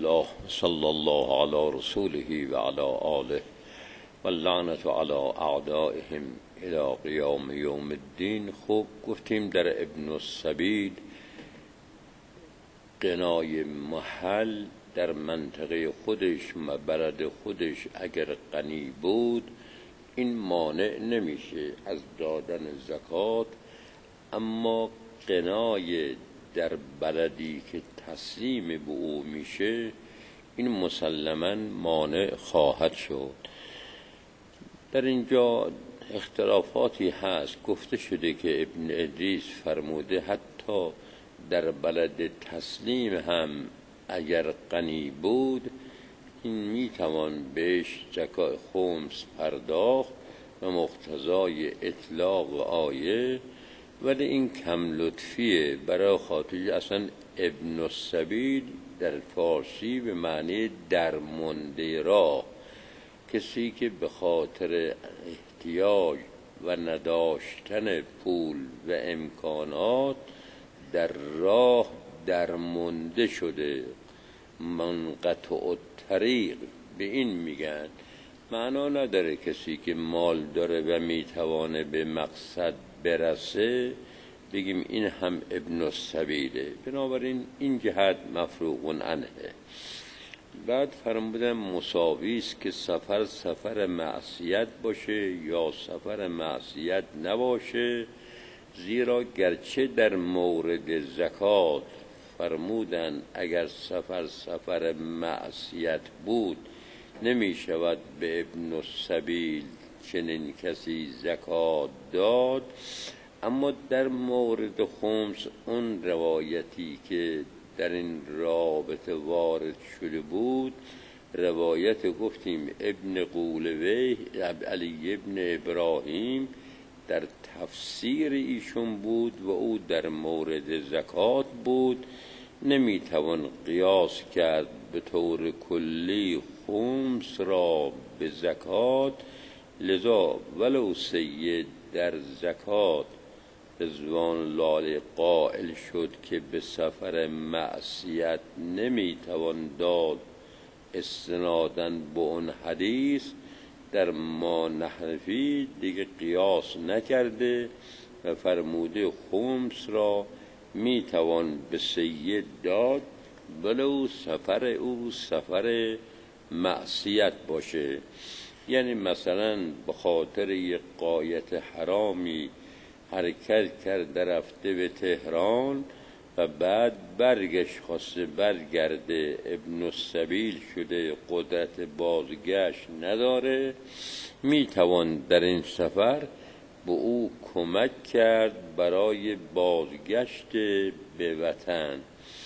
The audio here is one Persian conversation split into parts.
الله صلی الله علی رسوله و علی آله و اللعنة علی اعدائهم الی قیام یوم الدین. خب گفتیم در ابن السبیل غنای محل در منطقه خودش و بلد خودش اگر غنی بود این مانع نمیشه از دادن زکات، اما غنای در بلدی که تسلیم به او میشه این مسلماً مانع خواهد شد. در اینجا اختلافاتی هست. گفته شده که ابن ادریس فرموده حتی در بلد تسلیم هم اگر غنی بود این میتوان بهش زکات خمس پرداخت و مقتضای اطلاق آیه، ولی این کم لطفیه برای خاطر اصلا ابن السبیل در فارسی به معنی درمانده راه، کسی که به خاطر احتیاج و نداشتن پول و امکانات در راه درمانده شده، منقطع الطریق به این میگن. معنا نداره کسی که مال داره و میتوانه به مقصد برسه بگیم این هم ابن السبیله. بنابراین این جهت مفروغ عنه. بعد فرمودن مساوی است که سفر معصیت باشه یا سفر معصیت نباشه، زیرا گرچه در مورد زکات فرمودن اگر سفر معصیت بود نمی شود به ابن السبیل چنین کسی زکات داد، اما در مورد خمس اون روایتی که در این رابطه وارد شده بود روایت گفتیم ابن قولوی علی ابن ابراهیم در تفسیر ایشون بود و او در مورد زکات بود. نمیتوان قیاس کرد به طور کلی خمس را به زکات، لذا ولو سید در زکات رضوان الله قائل شد که به سفر معصیت نمیتوان داد استناداً به اون حدیث، در ما نحنفی دیگه قیاس نکرده و فرموده خمس را میتوان به سید داد ولو سفر او سفر معصیت باشه. یعنی مثلا به خاطر یک غایت حرامی حرکت کرده رفته به تهران و بعد برگشت خواسته برگرده، ابن السبیل شده، قدرت بازگشت نداره، میتوان در این سفر به او کمک کرد برای بازگشت به وطن.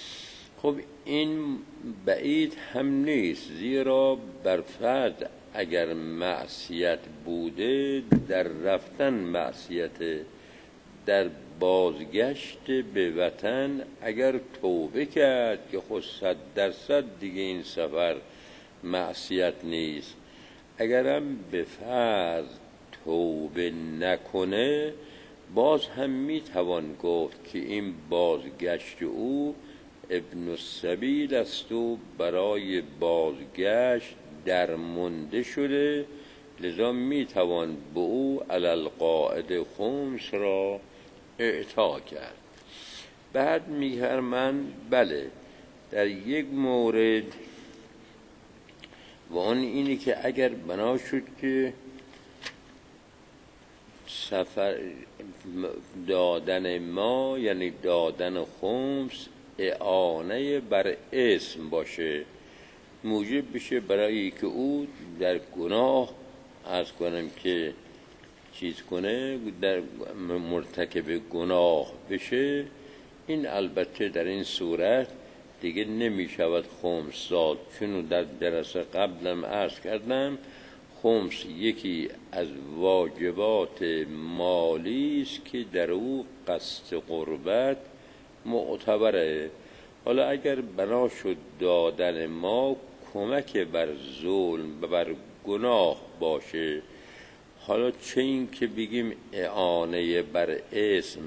خب این بعید هم نیست، زیرا بر فرض اگر معصیت بوده در رفتن معصیت، در بازگشت به وطن اگر توبه کرد که خود 100% دیگه این سفر معصیت نیست، اگرم به فرض توبه نکنه باز هم میتوان گفت که این بازگشت او ابن السبیل است و برای بازگشت درمانده شده، لذا میتوان به او علی القاعده خمس را اعطا کرد. بعد میگه من بله در یک مورد و آن اینی که اگر بنا شد که سفر دادن ما یعنی دادن خمس اعانه بر اسم باشه، موجب بشه برای که او در گناه عرض کنم که چیز کنه، در مرتکب گناه بشه، این البته در این صورت دیگه نمی شود خمس داد، چون در درس قبلم عرض کردم خمس یکی از واجبات مالی است که در او قصد قربت معتبره. حالا اگر بنا شد دادن ما کمک بر ظلم و بر گناه باشه، حالا چه این که بگیم اعانه بر اسم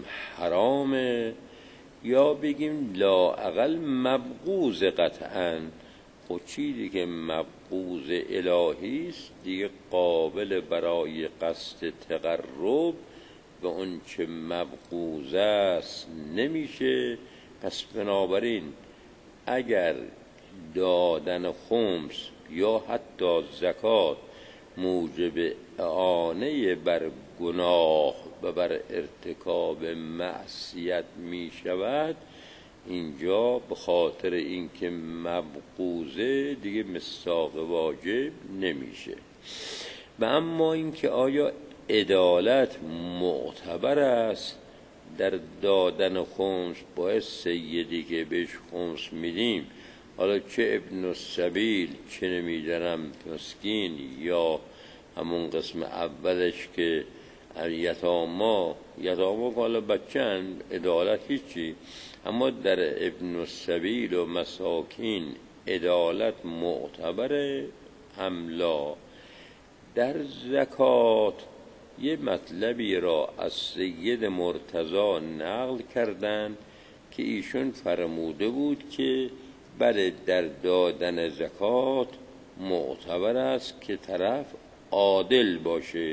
حرامه یا بگیم لااقل مبغوض قطعاً، خب چیزی که مبغوض الهی است دیگه قابل برای قصد تقرب به اون چه مبغوض است نمیشه. پس بنابراین اگر دادن خمس یا حتی زکات موجب اعانه بر گناه و بر ارتکاب معصیت می شود، اینجا به خاطر اینکه مبغوضه دیگه مصداق واجب نمیشه. و اما اینکه آیا عدالت معتبر است در دادن خمس، باید سیدی که بهش خمس میدیم، حالا چه ابن السبیل چه نمیدانم مسکین یا همون قسم اولش که یتاما که حالا بچن عدالت هیچی، اما در ابن السبیل و مساکین عدالت معتبره املا. در زکات یه مطلبی را از سید مرتضی نقل کردن که ایشون فرموده بود که بله در دادن زکات معتبر است که طرف عادل باشه.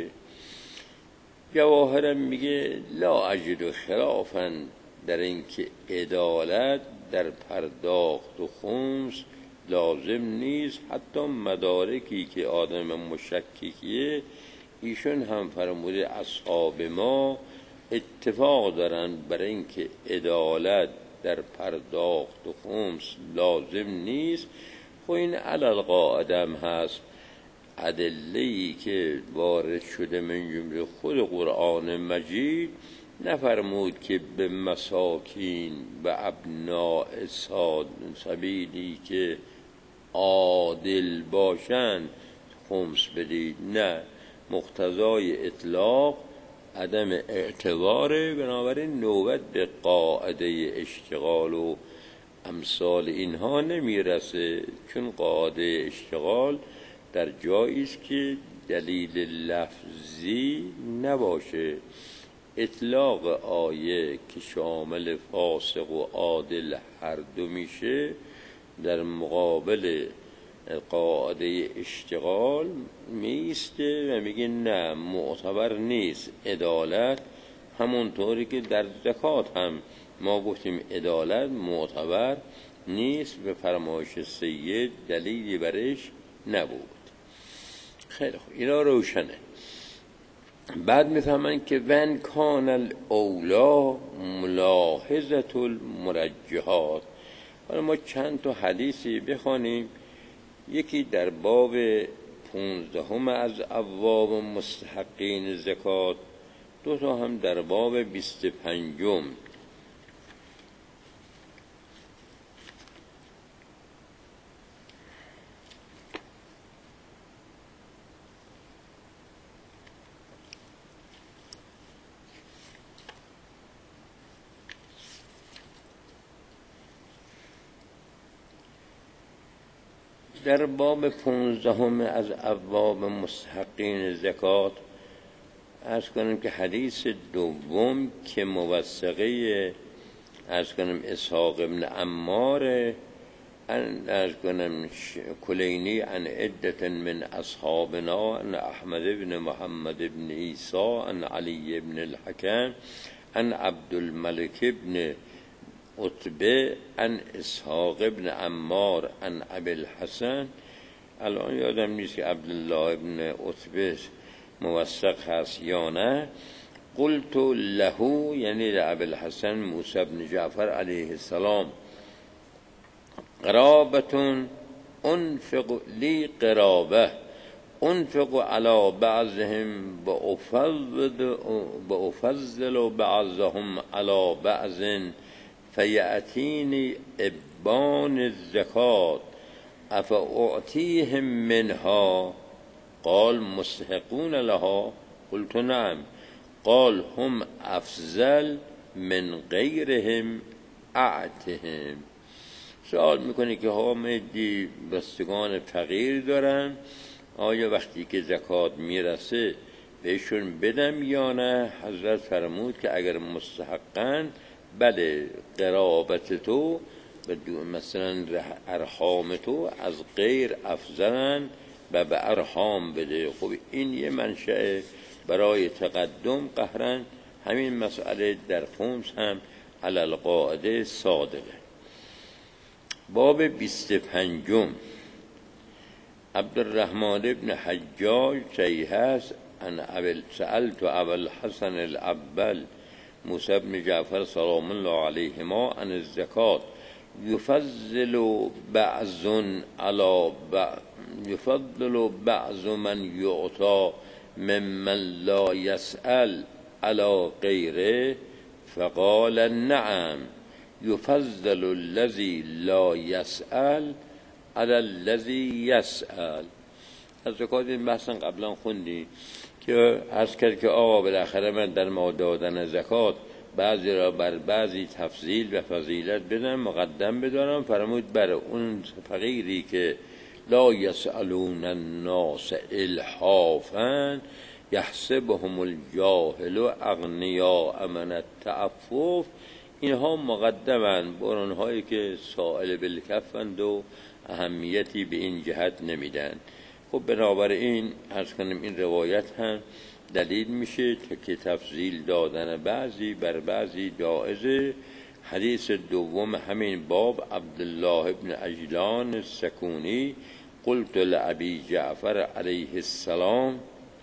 جواهرم میگه لا اجد خلافا در اینکه عدالت در پرداخت و خمس لازم نیست. حتی مدارکی که آدم مشککیه ایشون هم فرموده اصحاب ما اتفاق دارن برای اینکه عدالت در پرداخت و خمس لازم نیست. خب این علل قاعدم هست. ادله‌ای که وارد شده من جمله خود قرآن مجید نفرمود که به مساکین و ابناء سبیلی که عادل باشند خمس بدید. نه، مقتضای اطلاق عدم اعتباره. بنابراین نوبت به قاعده اشتغال و امثال اینها نمیرسه، چون قاعده اشتغال در جایی است که دلیل لفظی نباشه. اطلاق آیه که شامل فاسق و عادل هر دو میشه در مقابل قاعده اشتغال میسته و میگه نه معتبر نیست عدالت. همونطوری که در زکات هم ما گفتیم عدالت معتبر نیست، به فرمایش سید دلیلی برش نبود. خیلی خوب، اینا روشنه. بعد میفهمن که ون کان الاولا ملاحظه المرجحات. حالا ما چند تا حدیثی بخوانیم. یکی در باب 15 از ابواب مستحقین زکات، دو تا هم در باب 25. در باب 15 از ابواب مستحقین زکات عرض کنم که حدیث دوم که موثقه عرض کنم اسحاق ابن عمار عرض کنم کلینی عن عدة من اصحابنا عن احمد بن محمد بن عیسی عن علی بن الحکم عن عبد الملك بن عتبه عن اسحاق ابن عمار عن ابی الحسن. الان یادم نیست که عبدالله ابن عتبه موثق هست یا نه. قلت له یعنی لابی الحسن موسی بن جعفر علیه السلام قرابتون انفق لی قرابه انفق على بعضهم بأفضل بعضهم على بعض فیأتینی ابان الزکات افاعطیهم منها قال مستحقون لها قلت نعم قال هم افضل من غیرهم اعتهم. سوال میکنه که حامدی بستگان فقیر دارن، آیا وقتی که زکات میرسه بهشون بدم یا نه؟ حضرت فرمود که اگر مستحقن بله قرابت تو و مثلا ارحام تو از غیر افضلن و به ارحام بده. خب این یه منشأ برای تقدم قهرن. همین مسئله در خمس هم علی القاعده صادقه. باب 25 عبدالرحمن ابن حجاج صحیح است ان سألت ابا الحسن الاول موسی بن جعفر سلام الله علیهما عن الزکات یفضل بعض من یعطى ممن لا يسأل على غیره فقال نعم یفضل الذی لا يسأل على الذی يسأل. از زکات این بحثا قبلا خوندی که عرض کرد که آقا بالاخره من در ما دادن زکات بعضی را بر بعضی تفضیل و فضیلت بدم، مقدم بدارم. فرمود بر اون فقیری که لا یسألون الناس الحافا یحسبهم الجاهل اغنیاء من التعفف، اینها مقدمند بر اونهایی که سائل بالکفند و اهمیتی به این جهت نمیدن. خب بنابراین عرض کنم این روایت هم دلیل میشه که تفضیل دادن بعضی بر بعضی جائزه. حدیث دوم همین باب عبدالله ابن عجلان السکونی قلت لأبی جعفر علیه السلام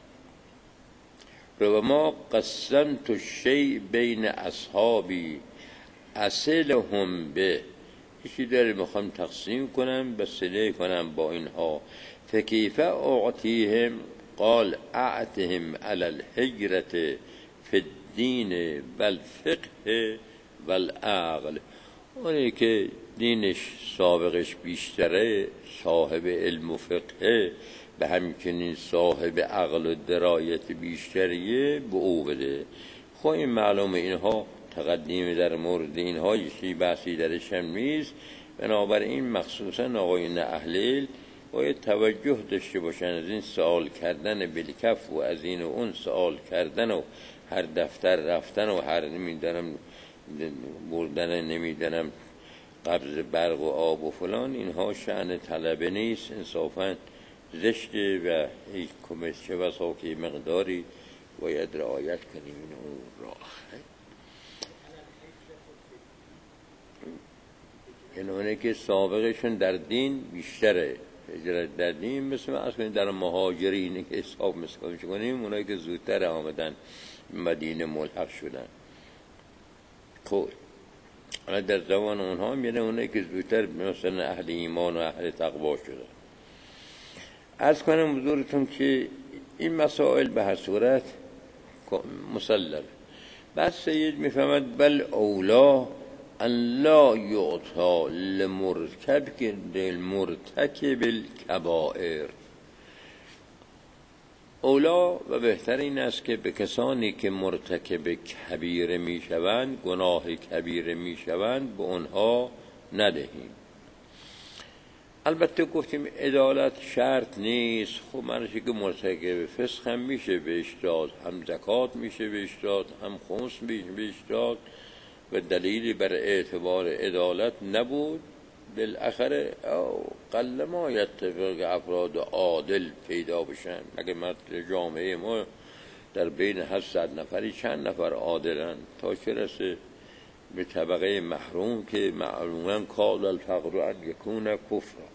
ربما قسمت الشیء بین اصحابی اصلهم به، یکی داره میخوام تقسیم کنم بسله کنم با اینها، فکیف اعطیهم قال اعتهم علی الحجرة فی الدین والفقه والعقل. اونی که دینش سابقش بیشتره صاحب علم و فقه به همچنین صاحب عقل و درایت بیشتریه به او بده. خب این معلومه اینها تقدیم در مورد اینها یکی بحثی درش هم نیست. بنابراین مخصوصا آقایون اهل علم باید توجه داشته باشن از این سوال کردن بالکف و از این و اون سوال کردن و هر دفتر رفتن و هر نمیدونم بردن نمیدونم قبض برق و آب و فلان، اینها شأن طلبه نیست، انصافا زشته و هیچ چه بسا که مقداری باید رعایت کنیم این اون راه. این اونه که سابقشون در دین بیشتره، هجرت در دین مثل اصلا در مهاجرین که حساب مثل کنیم اونایی که زودتر آمدن مدینه ملحق شدن. خب در زمان اونها میره اونایی که زودتر مثلا اهل ایمان و اهل تقوا شدن. عرض کنم حضورتون که این مسائل به هر صورت مسلم. بعد سید میفهمد بل اولا ان لا یعطا لمرتکب الکبائر. اولا و بهتر این است که به کسانی که مرتکب کبیره میشوند، گناه کبیره میشوند، به اونها ندهیم. البته گفتیم عدالت شرط نیست. خب منشی که مرتکب فسق هم میشه بهش داد، هم زکات میشه بهش داد، هم خمس میشه بهش داد و دلیلی بر اعتبار عدالت نبود. بالاخره قل ما یتفق افراد عادل پیدا بشن. مگه جامعه ما در بین 800 نفری چند نفر عادلن؟ تا چه رسه به طبقه محروم که معلوماً کاد الفقر ان یکون کفر.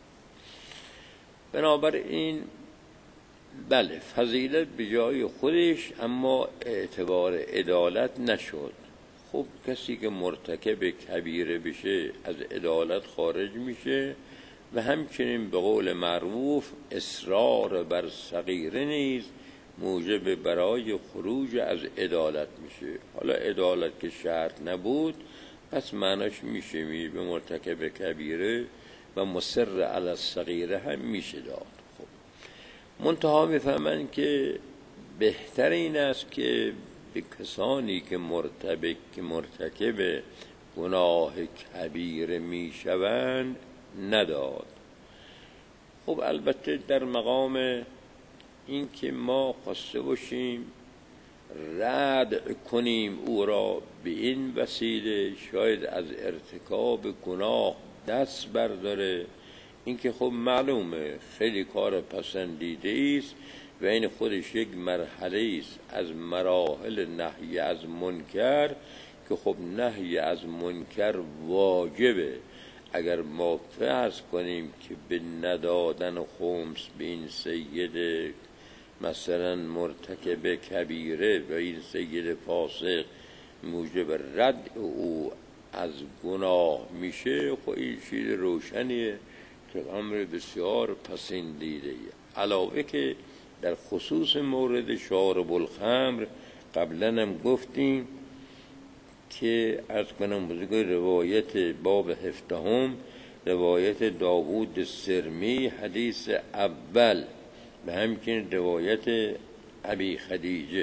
بنابراین بله فضیلت به جای خودش، اما اعتبار عدالت نشد. خب کسی که مرتکب کبیره بشه از عدالت خارج میشه و همچنین به قول معروف اصرار بر صغیره نیز موجب برای خروج از عدالت میشه. حالا عدالت که شرط نبود پس معناش میشه به مرتکب کبیره و مصر علی الصغیره هم میشه داد. خب منتها میفهمن که بهتر این است که به کسانی که مرتکب گناه کبیره میشوند نداد. خب البته در مقام این که ما خواسته باشیم رد کنیم او را به این وسیله، شاید از ارتکاب گناه دست برداره. این که خب معلومه خیلی کار پسندیده است و این خودش یک مرحله است از مراحل نهی از منکر، که خب نهی از منکر واجبه. اگر ما فرض کنیم که به ندادن خمس به این سید مثلا مرتکب کبیره و این سید فاسق موجب رد او از گناه میشه، خب این چیز روشنیه که امر بسیار پسندیده. علاوه که در خصوص مورد شارب الخمر قبلا هم گفتیم که از کنم بزرگای روایت باب 17 روایت داوود سرمی حدیث اول و همچنین روایت ابی خدیجه.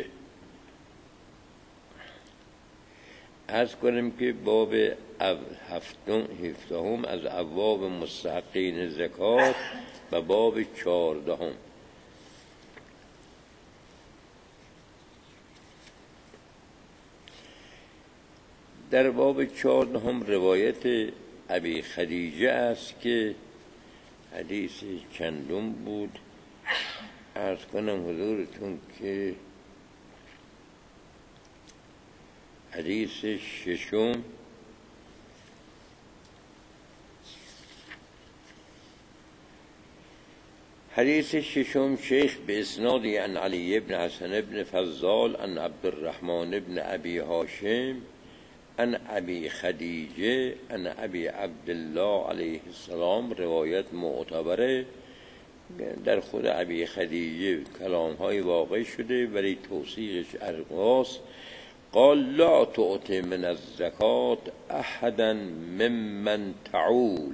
از کنم که باب 17 از ابواب مستحقین زکات و باب 14. در باب 14 روایت ابی خدیجه است که حدیث چندم بود، عرض کنم حضورتون که حدیث ششم. حدیث ششم شیخ به اسنادی عن علی بن حسن بن فضال عن عبدالرحمن بن ابی هاشم عن ابی خدیجه عن ابی عبدالله علیه السلام، روایت معتبره. در خود ابی خدیجه کلام های واقع شده ولی توثیقش ارقاس. قال لا تعطی من الزکات احدا ممن تعول.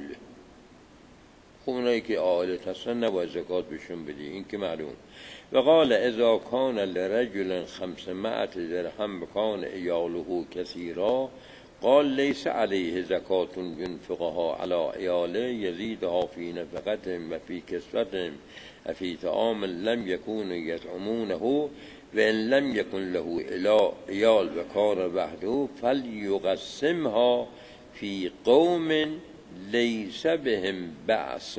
خب اونایی که عائلت هستن نباید زکات بهشون بدی، این که معلوم. و قال اذا کان لرجل 500 درهم کان عیاله کثیرا قال لیس علیه زکات ينفقها علی عیاله یزیدها فی نفقتهم و فی کسوتهم و فی طعام لم یکونوا یطعمونه و ان لم یکن له عیال و کان وحده فلیقسمها فی قوم لیس بهم بأس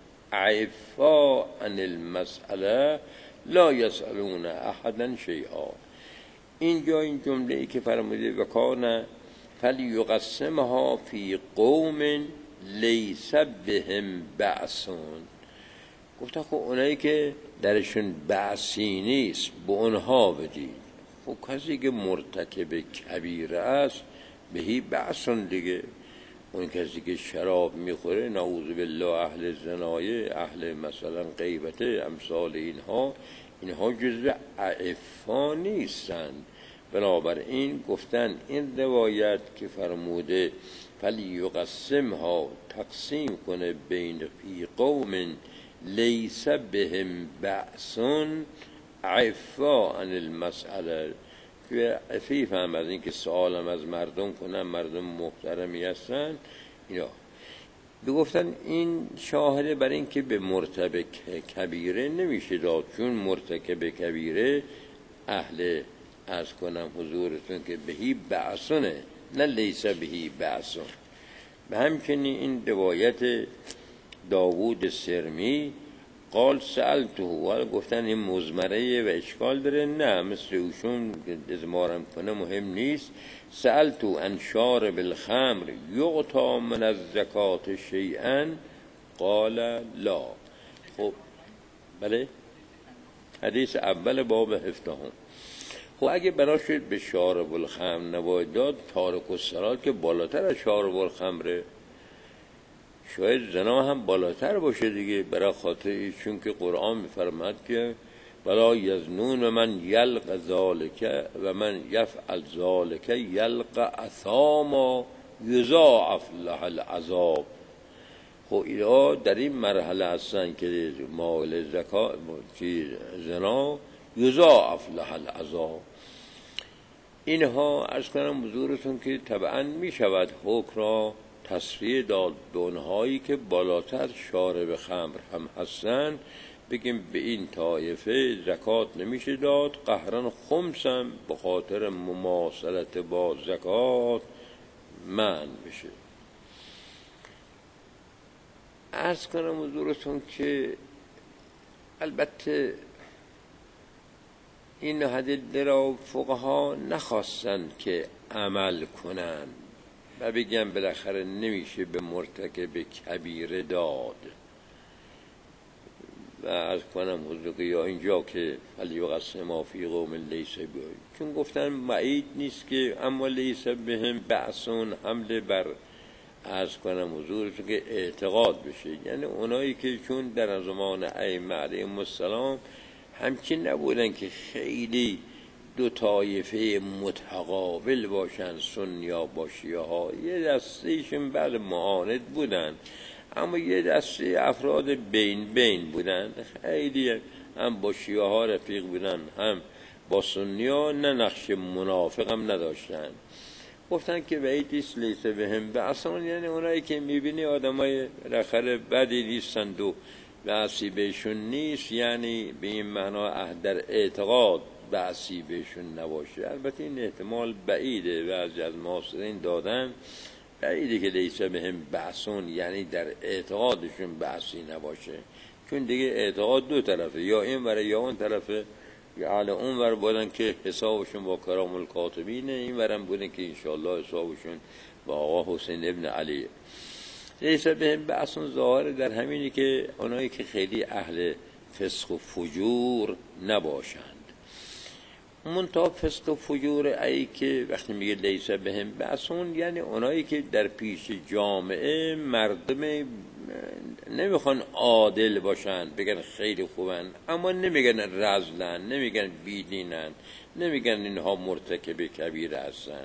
عفا عن المسأله لا یسألون احدا شیئا. اینجا این جمله ای که فرموده و کان فلیقسمها فی قوم لیس بهم بأس، گفتن خب اونایی که درشون بأسی نیست به اونها بدید. خب کسی که مرتکب کبیره است بهی بأسون دیگه. اون کسی که شراب میخوره نعوذ بالله، اهل زنایه، اهل مثلا غیبته، امثال اینها جزو اعفا نیستند. بنابراین گفتن این روایت که فرموده فلیقسمها، تقسیم کنه بین فی قوم لیس بهم بأسون عفا عن المسئله، که عفیف هم از این که سوالم از مردم کنن، مردم محترمی هستن. اینا بگفتن این شاهده بر این که به مرتکب کبیره نمیشه داد، چون مرتکب کبیره اهل از کنم حضورتون که بهی بأسونه، نه لیس بهی بأسون. به همچنین این روایت داوود سرمی قال سألته، و گفتن این مزمره و اشکال داره، نه مثل اوشون ازمارم کنه مهم نیست. سألتو عن شارب الخمر یعطا من الزکات شیئا قال لا. خب بله، حدیث اول باب 17. خب اگه بناش به شارب الخمر نباید داد، تارک الصلات که بالاتر از شارب الخمره، شاید زنا هم بالاتر باشه دیگه، برای خاطر چون که قرآن میفرماد که ولا یزنون من یلق ذالک و من یفعل ذالک یلق اثاما یضاعف له العذاب. خب اینا در این مرحله هستن که مال زکات زنا یضاعف له العذاب. اینها عرض کنم حضورتون که طبعا می شود حکم را تصفیه داد به اونهایی که بالاتر شارب خمر هم هستن، بگیم به این طایفه زکات نمیشه داد، قهرن خمس هم به خاطر مماثلت با زکات منع بشه. عرض کنم حضورتون که البته این ادله را فقها نخواستند که عمل کنند و بگم بالاخره نمیشه به مرتکب کبیره داد و عرض کنم حضور که یا اینجا که فلیقسم ما فی قوم لیس بهم، چون گفتن بعید نیست که اما لیس بهم بأسون حمله بر عرض کنم حضورتون که اعتقاد بشه، یعنی اونایی که چون در زمان ائمه علیهم السلام همچین نبودن که خیلی دو طایفه متقابل باشن، سنیا با شیعه ها، یه دستهشون بعد معاند بودن اما یه دسته افراد بین بودن، خیلی هم با شیعه ها رفیق بودن هم با سنیا، نه نقش منافق هم نداشتن. گفتن که بعیدیست لیس بهم بأسون، یعنی اونایی که میبینی آدمای بالاخره بدی نیستند و بأسی بهشون نیست، یعنی به این معنا در اعتقاد بأسی بهشون نباشه. البته این احتمال بعیده، بعضی از معاصرین دادن بعیده که لیس بهم بأسون یعنی در اعتقادشون بأسی نباشه، چون دیگه اعتقاد دو طرفه، یا این وره یا اون طرفه، یا اهل اون ور بودن که حسابشون با کرام الکاتبینه، این ورم بودن که انشاءالله حسابشون با آقا حسین ابن علی. لیس بهم بأسون ظاهر در همینی که اونایی که خیلی اهل فسق و فجور نباشند. منتها فسق و فجور ای که وقتی میگه لیس بهم بأسون یعنی اونایی که در پیش جامعه مردم نمیخوان عادل باشن، بگن خیلی خوبن اما نمیگن رذلن، نمیگن بیدینن، نمیگن اینها مرتکب کبیره هستن.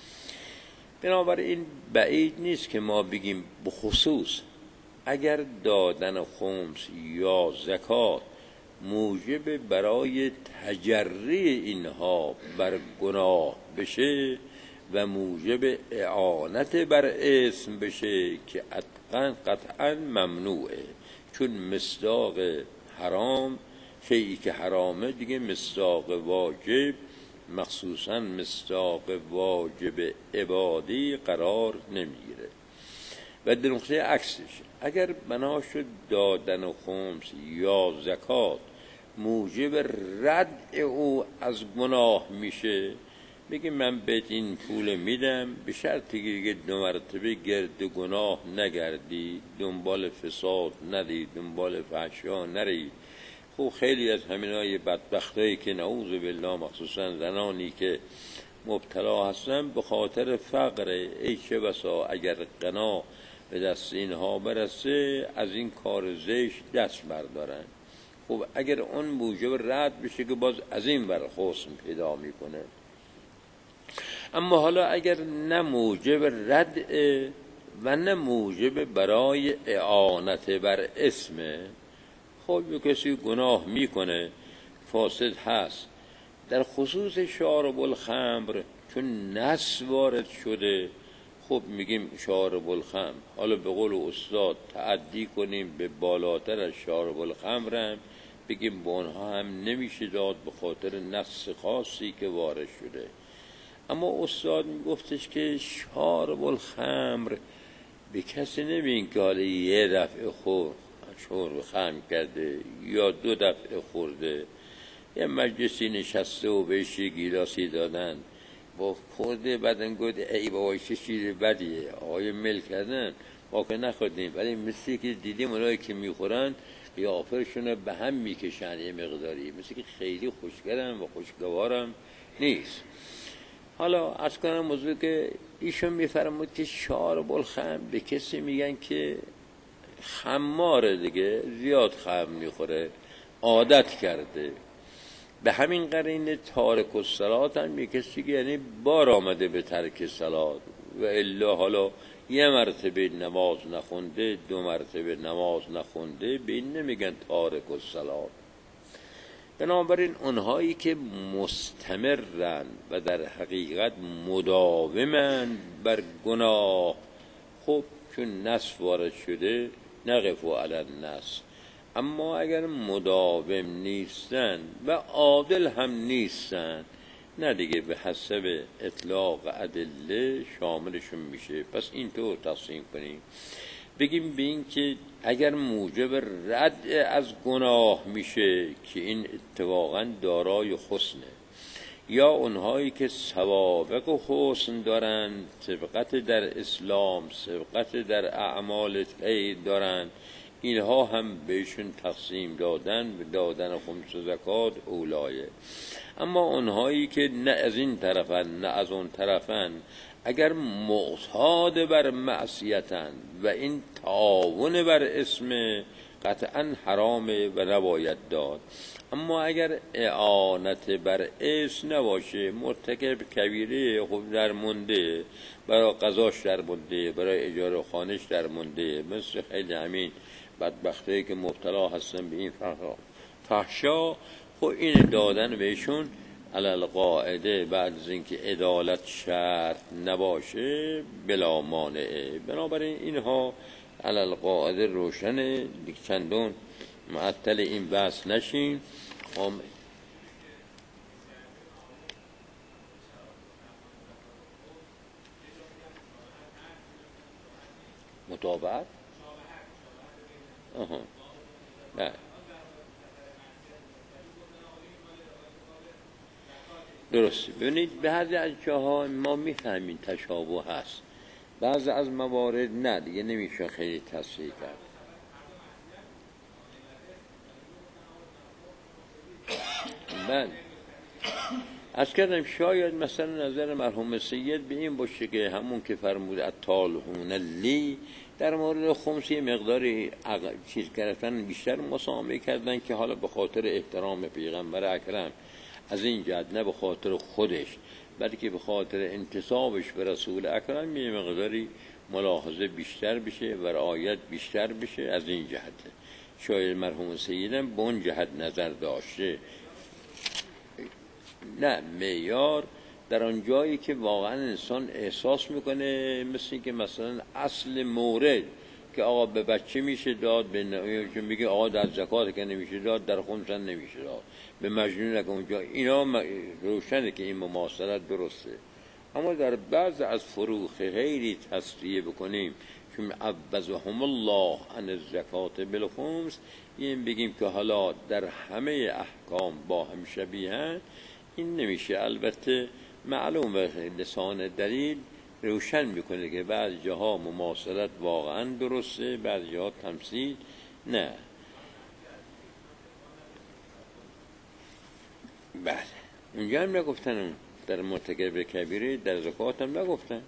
بنابراین بعید نیست که ما بگیم بخصوص اگر دادن خمس یا زکات موجب برای تجری اینها بر گناه بشه و موجب اعانت بر اسم بشه که قطعا ممنوعه، چون مصداق حرام شیئی که حرامه دیگه مصداق واجب، مخصوصا مصداق واجب عبادی قرار نمیگیره. و در نقطه عکسش اگر بنا شد دادن خمس یا زکات موجب رد او از گناه میشه، بگیم من بهت این پول میدم به شرطی که 2 مرتبه گرد گناه نگردی، دنبال فساد ندی، دنبال فحشا نری. خب خیلی از همینای بدبختایی که نعوذ بالله مخصوصا زنانی که مبتلا هستن به خاطر فقر، ای چه بسا اگر غنا به دست اینها برسه از این کار زشت دست بردارن. خب اگر اون موجب رد بشه که باز از این ور خصم پیدا میکنه. اما حالا اگر نه موجب رد و نه موجب برای اعانت بر اسمه، خب کسی گناه میکنه فاسد هست. در خصوص شارب الخمر چون نص وارد شده، خب میگیم شارب الخمر، حالا به قول استاد تعدی کنیم به بالاتر از شارب الخمر هم بگیم به اونها هم نمیشه داد به خاطر نص خاصی که وارد شده. اما استاد میگفتش که شارب الخمر به کسی نمیگن که حالا یه دفعه شرب خمر کرده یا 2 دفعه خورده، یه مجلسی نشسته و بهش یه گیلاسی دادن با خورده بدن گفت ای بابا چه چیز بدیه آقای مل کردن ما که نخوردیم، ولی مثلی که دیدیم اونایی که میخورن قیافه‌شون به هم میکشن یه مقداری، مثل که خیلی خوشگرن و خوشگوارم نیست. حالا از کنم موضوع که ایشون میفرمود که شارب الخمر به کسی میگن که خماره دیگه، زیاد خمر میخوره، عادت کرده. به همین قرینه تارک الصلات هم یه کسی که یعنی بار آمده به ترک صلات و الا حالا 1 مرتبه نماز نخونده 2 مرتبه نماز نخونده به این نمیگن تارک الصلات. بنابراین اونهایی که مستمرن و در حقیقت مداومن بر گناه، خب چون نص وارد شده نقفو علی النص. اما اگر مداوم نیستن و عادل هم نیستن، نه دیگه به حسب اطلاق ادله شاملشون میشه. پس اینطور تقسیم کنیم بگیم به این که اگر موجب رد از گناه میشه که این اتفاقا دارای حسنه، یا اونهایی که سوابق و حسن دارند، سبقت در اسلام، سبقت در اعمال خیر دارند، اینها هم بهشون تقسیم دادن خمس و زکات اولایه. اما اونهایی که نه از این طرفن نه از اون طرفن، اگر معتاد بر معصیتن و این تعاون بر اسم، قطعا حرامه و نباید داد. اما اگر اعانت بر اسم نباشه، مرتکب کبیره خب در مونده، برای قضاش در مونده، برای اجاره خانش در مونده، مثل خیلی همین بدبختهایی که مبتلا هستن به این فحشا، خب این دادن بهشون علل قاعده بعد از اینکه عدالت شرط نباشه بلا مانعه. بنابراین اینها علل قاعده روشنه، چندون معطل این بحث نشین. مطابقت نه درسته. ببینید بعضی از جاها ما میفهمیم تشابه هست، بعضی از موارد نه، دیگه نمیشه خیلی تصحیح کرد. من از کردم شاید مثلا نظر مرحوم سید به این باشه که همون که فرمود اطالحون لی در مورد خمس یه مقداری چیز گرفتن بیشتر مسامحه کردن، که حالا به خاطر احترام پیغمبر اکرم از این جهت، نه به خاطر خودش بلکه به خاطر انتصابش به رسول اکرم یه مقداری ملاحظه بیشتر بشه و رعایت بیشتر بشه. از این جهت شاید مرحوم سیدم به اون جهت نظر داشته. نه، معیار در آن جایی که واقعا انسان احساس میکنه، مثل این که مثلا اصل مورد که آقا به بچه میشه داد، به چون میگه آقا در زکات که نمیشه داد، در خمس نمیشه داد، به مجنون که اونجا، اینا روشنه که این مماثلت درسته. اما در بعض از فروخ خیلی تصریح بکنیم چون عوضهم الله عن الزکات بالخمس، این بگیم که حالا در همه احکام با هم شبیهن، این نمیشه. البته معلوم لسان دلیل روشن میکنه که بعض جاها مماثلت واقعا درسته، بعض جاها تمثیل نه. بله اونجا هم نگفتن، در مرتکب کبیره در زکات هم نگفتن.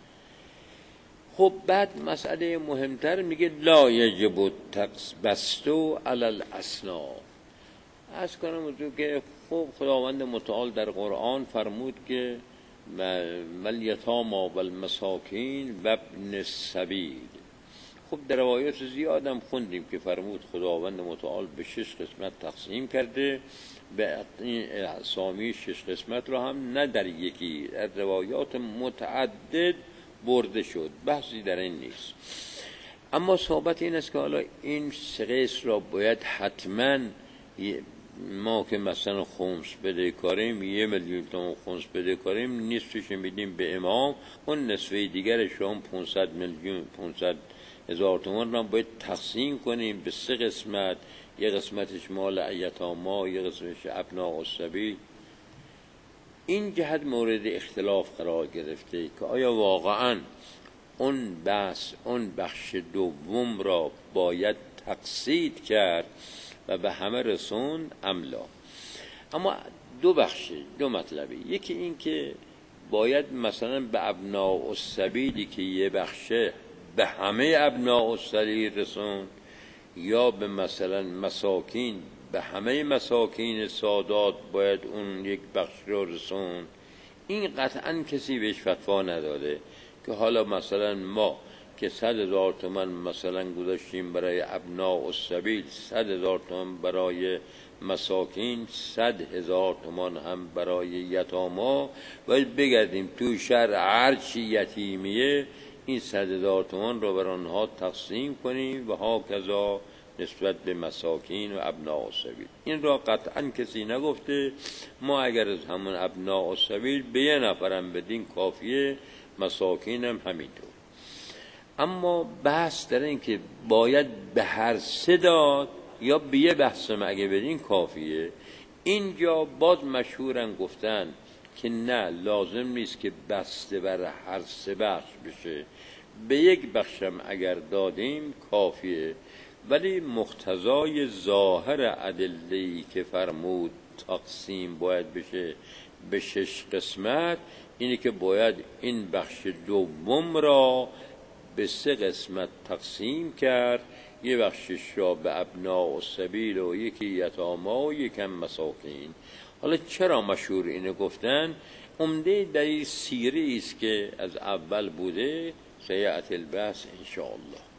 خب بعد مسئله مهمتر میگه لا یجب التقبستو علی الاسناف. از کنم موضوع که خب خداوند متعال در قرآن فرمود که والیتامی والمساکین و ابن السبیل. خب در روایات زیادم خوندیم که فرمود خداوند متعال به 6 قسمت تقسیم کرده، به این اسامی 6 قسمت رو هم نه در یکی، در روایات متعدد برده شد، بحثی در این نیست. اما صحبت این است که حالا این 3 قسم را باید حتما ما که مثلا خمس بده کاریم 1 میلیون تومان خمس بده کاریم، نصفش میدیم به امام، اون نصفه دیگر شما 500,000 تومان را باید تقسیم کنیم به 3 قسمت، یه قسمتش مال ایتاما، یه قسمتش ابناء السبیل. این جهت مورد اختلاف قرار گرفته که آیا واقعا اون بخش دوم را باید تقسیم کرد و به همه رسون املا. اما 2 بخشه، 2 مطلبه. یکی این که باید مثلا به ابناء السبیلی که یه بخشه به همه ابناء السبیل رسون، یا به مثلا مساکین به همه مساکین سادات باید اون یک بخش رو رسون. این قطعا کسی بهش فتوا نداده که حالا مثلا ما که 100,000 تومان مثلا گذاشتیم برای ابناء السبیل، 100,000 تومان برای مساکین، 100,000 تومان هم برای یتاما، باید بگردیم تو شهر هرچی یتیمیه این 100,000 تومان رو بر آنها تقسیم کنیم و ها کذا نسبت به مساکین و ابناء السبیل. این را قطعا کسی نگفته. ما اگر از همون ابناء السبیل به 1 نفرم بدین کافیه، مساکین هم همینطور. اما بحث در این که باید به هر سه داد یا به یه بحث اگه بدین کافیه. اینجا باز مشهورن گفتن که نه، لازم نیست که بسته بر هر سه بخش بشه، به یک بخشم اگر دادیم کافیه. ولی مقتضای ظاهر ادله‌ای که فرمود تقسیم باید بشه به 6 قسمت، اینه که باید این بخش دوم را به 3 قسمت تقسیم کرد، یه بخشش را به ابناء و سبیل و یکی یتاما و یکم مساکین. حالا چرا مشهور اینو گفتن؟ عمده دلیل سیری است که از اول بوده، سیأتی البحث ان شاء الله.